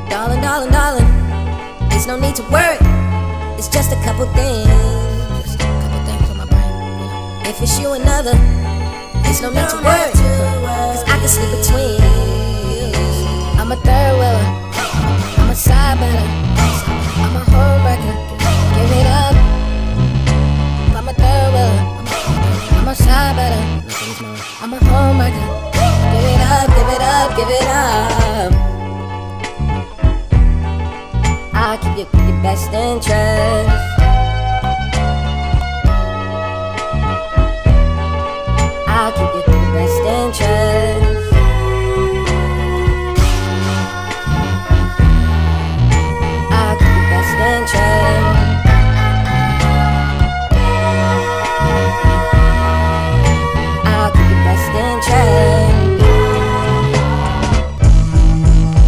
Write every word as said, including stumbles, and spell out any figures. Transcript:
Darling, darling, darling, there's no need to worry. It's just a couple things. Just a couple things on my brain, you know. If it's you and another, there's no need to worry, cause I can sleep between. I'm a third wheeler, I'm a side better, I'm a home wrecker. Give it up. I'm a third wheeler, I'm a side better, I'm a home wrecker. Give it up, give it up, give it up. I'll keep you your best interest.